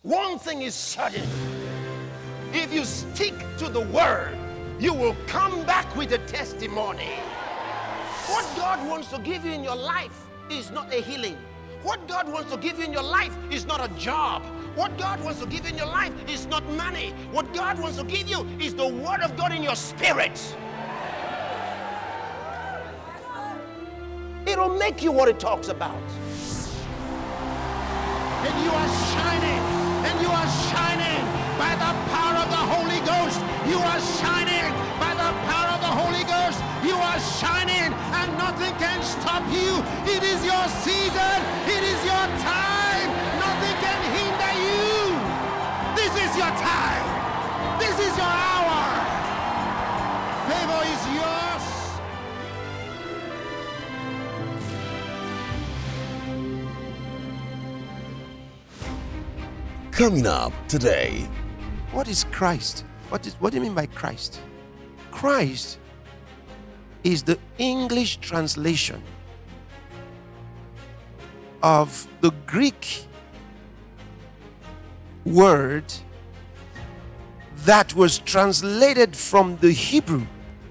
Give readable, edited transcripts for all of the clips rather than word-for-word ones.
One thing is certain. If you stick to the word, you will come back with a testimony. What God wants to give you in your life is not a healing. What God wants to give you in your life is not a job. What God wants to give you in your life is not money. What God wants to give you is the word of God in your spirit. It'll make you what it talks about. And you are shining. And you are shining by the power of the Holy Ghost. You are shining by the power of the Holy Ghost. You are shining and nothing can stop you. It is your season. It is your time. Nothing can hinder you. This is your time. This is your hour. Favor is yours. Coming up today. What is Christ? What do you mean by Christ? Christ is the English translation of the Greek word that was translated from the Hebrew,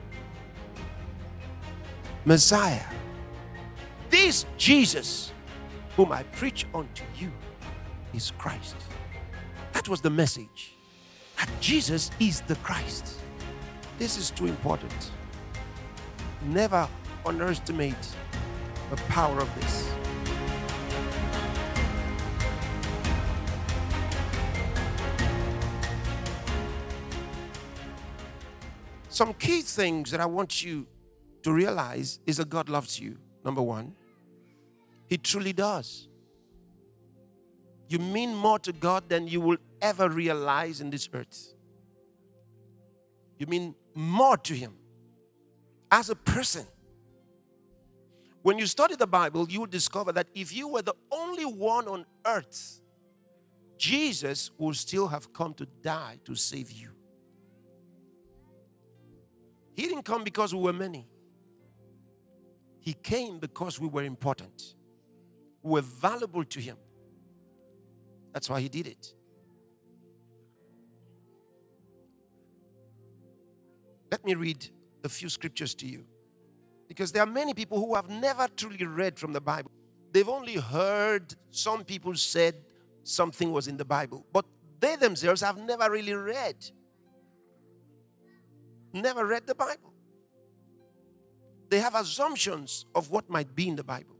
Messiah. This Jesus, whom I preach unto you, is Christ. That was the message. That Jesus is the Christ. This is too important. Never underestimate the power of this. Some key things that I want you to realize is that God loves you. Number one, He truly does. You mean more to God than you will ever realize in this earth. You mean more to Him as a person. When you study the Bible, you will discover that if you were the only one on earth, Jesus would still have come to die to save you. He didn't come because we were many. He came because we were important. We were valuable to Him. That's why He did it. Let me read a few scriptures to you. Because there are many people who have never truly read from the Bible. They've only heard some people said something was in the Bible. But they themselves have never really read. Never read the Bible. They have assumptions of what might be in the Bible.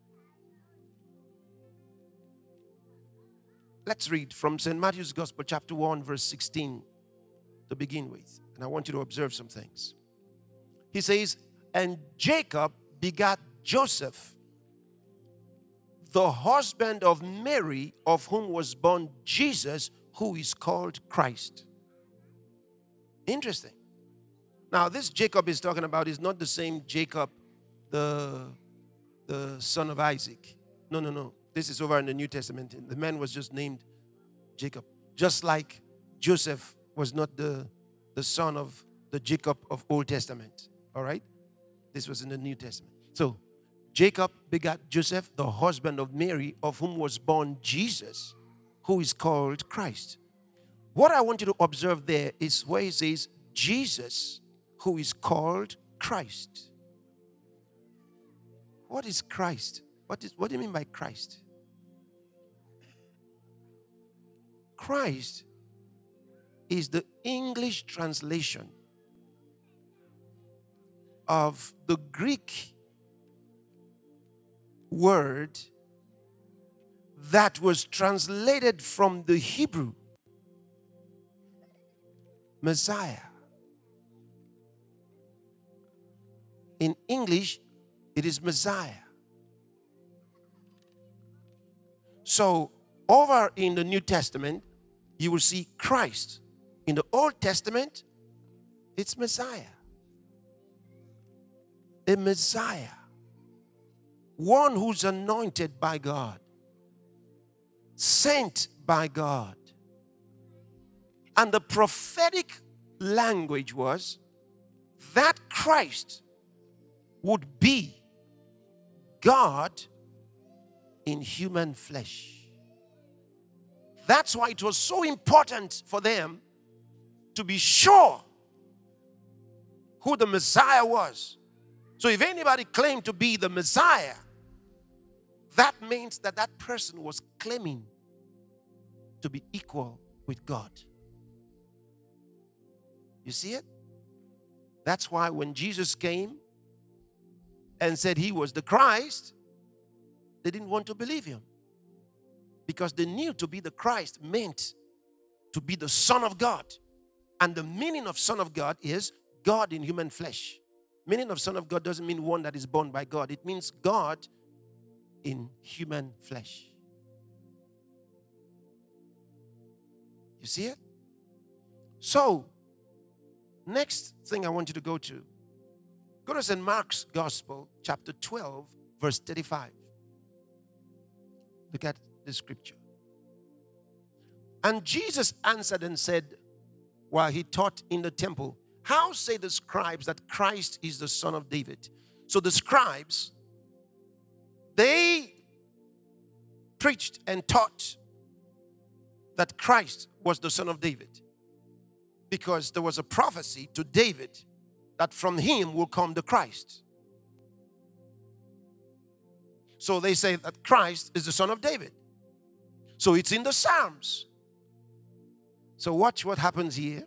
Let's read from St. Matthew's Gospel, chapter 1, verse 16 to begin with. And I want you to observe some things. He says, and Jacob begat Joseph, the husband of Mary, of whom was born Jesus, who is called Christ. Interesting. Now, this Jacob is talking about is not the same Jacob, the son of Isaac. No. This is over in the New Testament. The man was just named Jacob. Just like Joseph was not the son of the Jacob of Old Testament. All right? This was in the New Testament. So, Jacob begat Joseph, the husband of Mary, of whom was born Jesus, who is called Christ. What I want you to observe there is where he says, Jesus, who is called Christ. What is Christ? What do you mean by Christ? Christ is the English translation of the Greek word that was translated from the Hebrew, Messiah. In English, it is Messiah. So, over in the New Testament, you will see Christ. In the Old Testament, it's Messiah. A Messiah. One who's anointed by God. Sent by God. And the prophetic language was that Christ would be God in human flesh. That's why it was so important for them to be sure who the Messiah was. So if anybody claimed to be the Messiah, that means that that person was claiming to be equal with God. You see it? That's why when Jesus came and said he was the Christ, they didn't want to believe him. Because they knew to be the Christ meant to be the Son of God. And the meaning of Son of God is God in human flesh. Meaning of Son of God doesn't mean one that is born by God. It means God in human flesh. You see it? So, next thing I want you to go to St. Mark's Gospel, chapter 12, verse 35. Look at the scripture. And Jesus answered and said, while he taught in the temple, how say the scribes that Christ is the son of David? So the scribes, they preached and taught that Christ was the son of David, because there was a prophecy to David that from him will come the Christ. So they say that Christ is the son of David. So it's in the Psalms. So watch what happens here.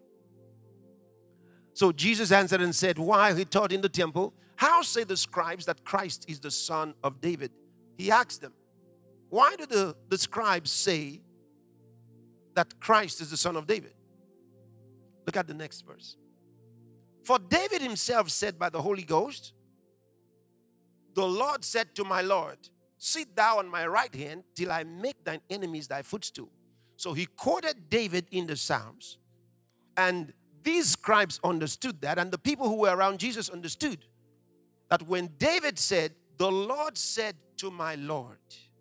So Jesus answered and said, while he taught in the temple, how say the scribes that Christ is the son of David? He asked them, why do the scribes say that Christ is the son of David? Look at the next verse. For David himself said by the Holy Ghost, the Lord said to my Lord, sit thou on my right hand till I make thine enemies thy footstool. So he quoted David in the Psalms, and these scribes understood that, and the people who were around Jesus understood that when David said, the Lord said to my Lord,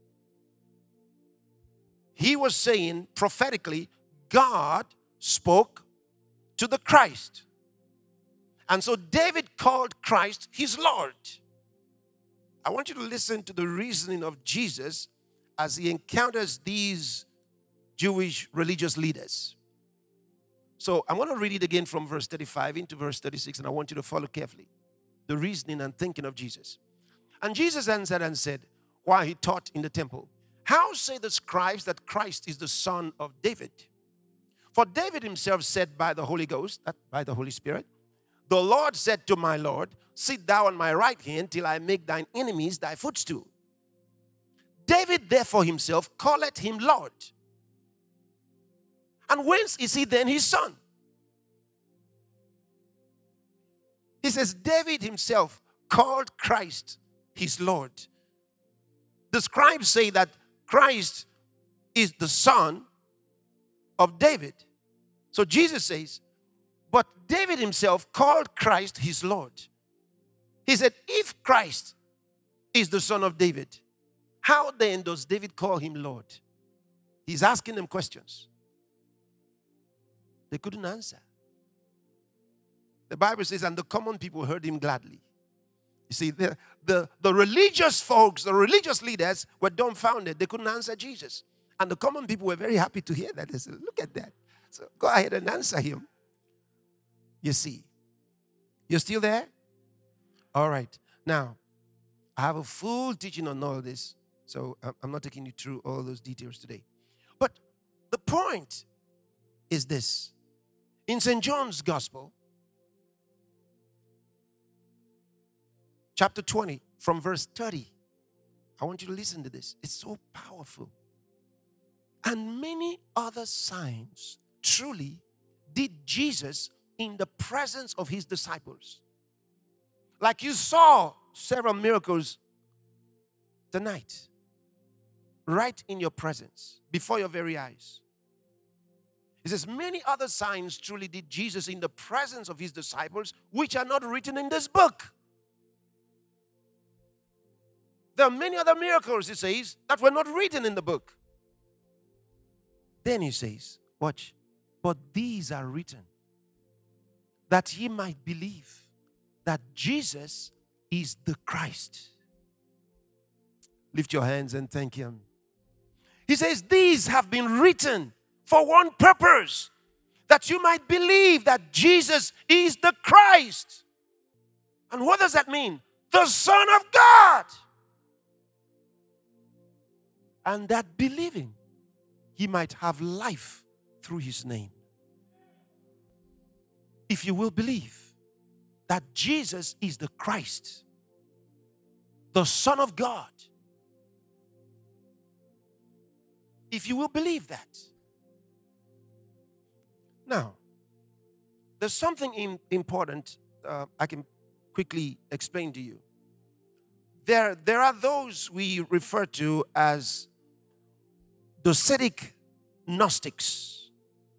he was saying prophetically, God spoke to the Christ. And so David called Christ his Lord. I want you to listen to the reasoning of Jesus as he encounters these Jewish religious leaders. So I'm going to read it again from verse 35 into verse 36, and I want you to follow carefully the reasoning and thinking of Jesus. And Jesus answered and said, while he taught in the temple, how say the scribes that Christ is the son of David? For David himself said by the Holy Ghost, by the Holy Spirit, the Lord said to my Lord, sit thou on my right hand till I make thine enemies thy footstool. David therefore himself calleth him Lord. And whence is he then his son? He says, David himself called Christ his Lord. The scribes say that Christ is the son of David. So Jesus says, but David himself called Christ his Lord. He said, if Christ is the son of David, how then does David call him Lord? He's asking them questions. They couldn't answer. The Bible says, and the common people heard him gladly. You see, the religious folks, the religious leaders were dumbfounded. They couldn't answer Jesus. And the common people were very happy to hear that. They said, look at that. So go ahead and answer him. You see. You're still there? All right. Now, I have a full teaching on all this, so I'm not taking you through all those details today. But the point is this. In St. John's Gospel, chapter 20, from verse 30, I want you to listen to this. It's so powerful. And many other signs truly did Jesus in the presence of his disciples. Like you saw several miracles tonight, right in your presence, before your very eyes. It says, many other signs truly did Jesus in the presence of his disciples, which are not written in this book. There are many other miracles, he says, that were not written in the book. Then he says, watch, but these are written that ye might believe that Jesus is the Christ. Lift your hands and thank him. He says, these have been written for one purpose, that you might believe that Jesus is the Christ. And what does that mean? The Son of God. And that believing, he might have life through his name. If you will believe that Jesus is the Christ, the Son of God, if you will believe that. Now, there's something important I can quickly explain to you. There are those we refer to as Docetic Gnostics.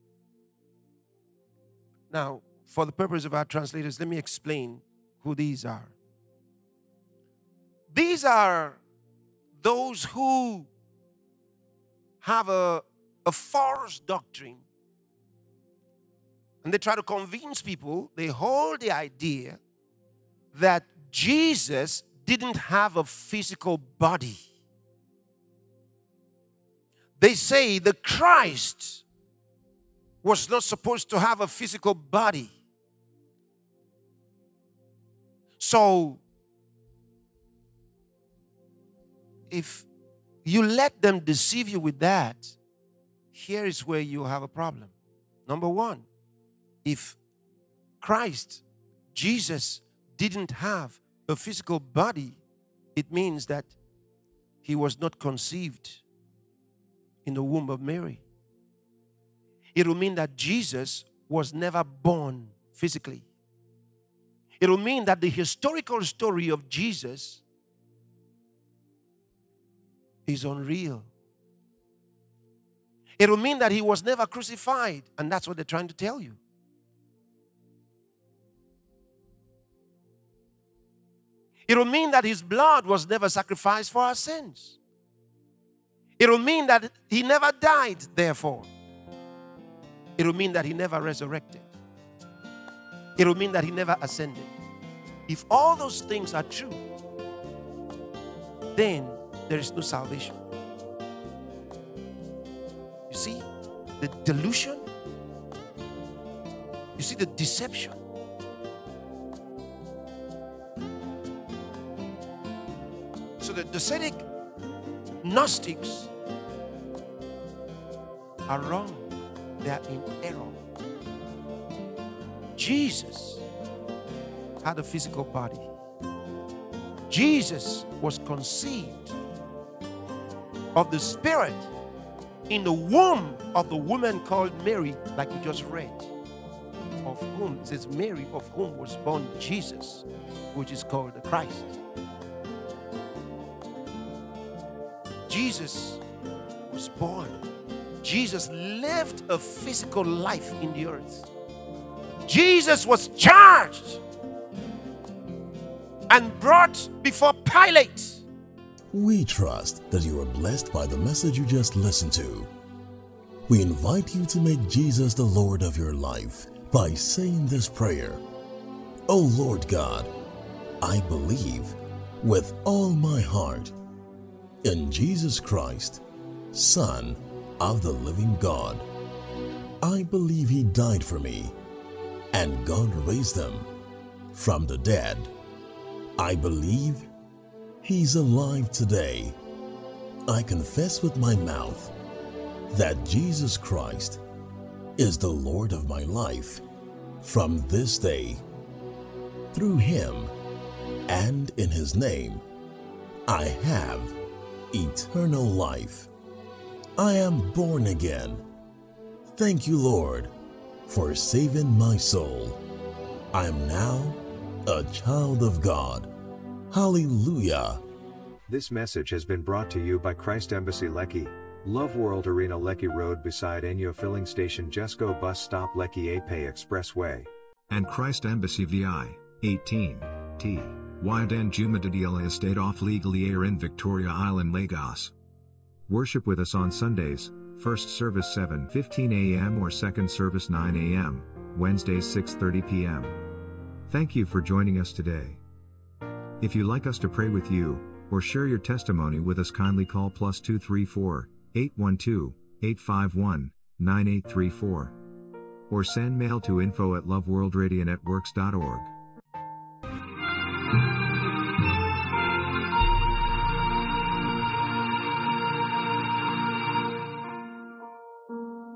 Now, for the purpose of our translators, let me explain who these are. These are those who have a false doctrine, and they try to convince people. They hold the idea that Jesus didn't have a physical body. They say the Christ was not supposed to have a physical body. So, if you let them deceive you with that, here is where you have a problem. Number one, if Christ, Jesus, didn't have a physical body, it means that he was not conceived in the womb of Mary. It will mean that Jesus was never born physically. It will mean that the historical story of Jesus is unreal. It will mean that he was never crucified, and that's what they're trying to tell you. It will mean that his blood was never sacrificed for our sins. It will mean that he never died, therefore. It will mean that he never resurrected. It will mean that he never ascended. If all those things are true, then there is no salvation. You see the delusion? You see the deception? So the Docetic Gnostics are wrong. They are in error. Jesus had a physical body. Jesus was conceived of the Spirit in the womb of the woman called Mary, like we just read. Of whom, it says Mary, of whom was born Jesus, which is called the Christ. Jesus was born. Jesus lived a physical life in the earth. Jesus was charged and brought before Pilate. We trust that you are blessed by the message you just listened to. We invite you to make Jesus the Lord of your life by saying this prayer. O Lord God, I believe with all my heart in Jesus Christ, Son of the living God. I believe he died for me, and God raised him from the dead. I believe he's alive today. I confess with my mouth that Jesus Christ is the Lord of my life from this day. Through him and in his name, I have eternal life. I am born again. Thank you, Lord, for saving my soul. I am now a child of God. Hallelujah. This message has been brought to you by Christ Embassy Lekki, Love World Arena Lekki Road beside Enyo Filling Station Jesco Bus Stop Lekki Ape Expressway. And Christ Embassy VI, 18, T. Wyden Jumadadiela Estate off legally air in Victoria Island, Lagos. Worship with us on Sundays, first service 7:15 a.m. or second service 9 a.m., Wednesdays 6:30 p.m. Thank you for joining us today. If you'd like us to pray with you, or share your testimony with us, kindly call +234 812 851 9834. Or send mail to info@loveworldradionetworks.org.